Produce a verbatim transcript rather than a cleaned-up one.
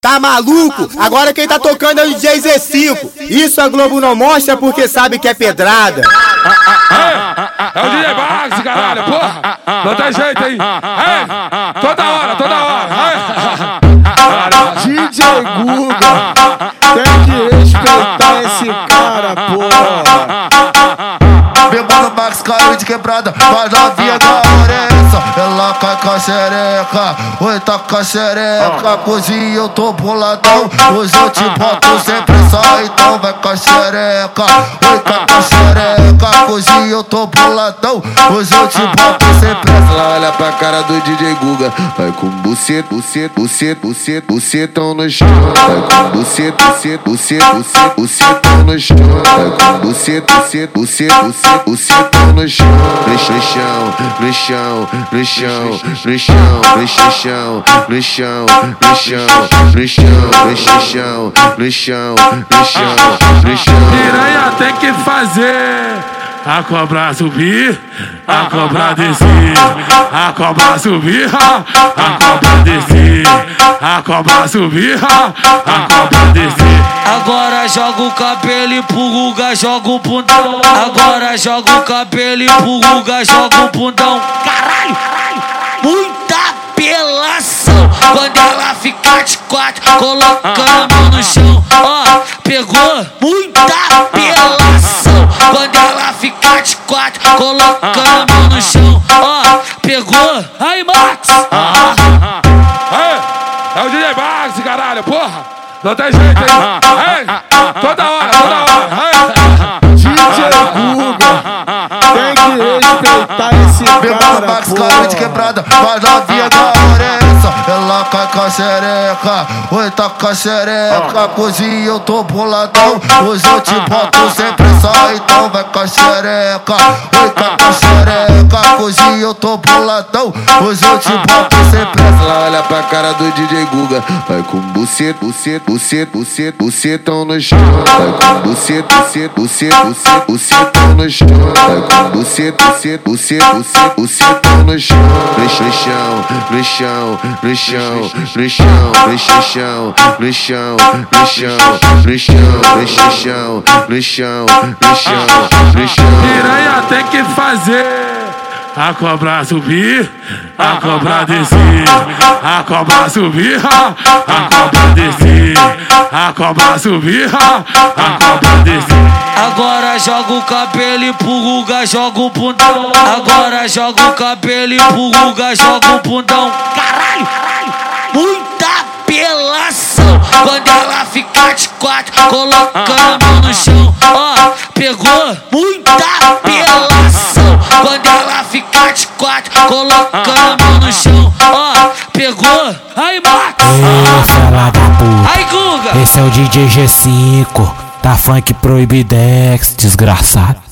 Tá maluco? Agora quem tá tocando é o D J Z cinco. Isso a Globo não mostra porque sabe que é pedrada. É, é o D J Bax, caralho, porra. Não tem jeito, hein? É, toda hora, toda hora. É. D J Guga, tem que respeitar esse cara, porra. Meu mano Max caiu de quebrada, mas novinha da orelha. Ela cai com a xereca, oi tá com a xereca. Cozinha eu tô boladão, hoje eu te boto sem pressão. Então vai com a xereca, oi tá com a xereca. Cozinha eu tô boladão, hoje eu te boto sem pressão. Ela olha pra cara do D J Guga, vai com buceta, buceta, buceta, buceta, bucetão no chão. Vai com buceta, buceta, buceta, buceta, bucetão no chão. Vai com buceta, buceta, buceta, buceta, bucetão no chão. No chão, no chão, no chão, no chão, no chão, no chão, no chão, no chão, no chão, no chão, no chão, no chão. Piranha tem que fazer a cobra subir, a cobra descer, a cobra subir, a cobra descer, a cobra subir, a cobra descer. Agora joga o cabelo e pro Guga, joga o bundão. Agora joga o cabelo e pro Guga, joga o bundão. Caralho, muita apelação. Quando ela fica de quatro, colocando a mão no chão. Ó, pegou muita apelação. Quando ela fica de quatro, colocando a mão no chão. Ó, pegou. Aí, Max. Ah. É, é o D J Bax, caralho, porra. Não tem jeito, hein? É, toda hora, toda hora. D J Guga, tem que respeitar esse Meu cara, mano Max porra. caiu de quebrada, mas novinha da orelha. Ela cai com a xereca, oi tá com a xereca. Cozinha eu tô boladão, hoje eu te boto sem pressão. Então vai com a xereca, oi tá com a xereca. Cozinha eu tô boladão, hoje eu te boto sem pressão. Ela olha pra cara do D J Guga, vai com buceta, buceta, buceta, buceta, bucetão no chão. Vai com buceta, buceta, buceta, buceta, bucetão no chão. Vai com buceta, buceta, buceta, buceta, bucetão no chão. No chão, no chão, no chão, no chão, no chão, no chão, no chão, no chão, no chão, no chão, no chão, no chão. Piranha tem que fazer a cobra subir, a cobra descer, a cobra subir, a cobra descer, a cobra subir, a cobra descer. Agora joga o cabelo e pro Guga, joga o bundão. Agora joga o cabelo e pro Guga, joga o bundão. Caralho, muita apelação. Quando ela fica de quatro, colocando a mão no chão. Ó, pegou muita apelação. Quando ela fica de quatro, colocando a mão no chão. Ó, pegou. Aí, Max. Ei, fala da puta. Aí, Guga. Esse é o D J G cinco, da Funk Proibidex, desgraçado.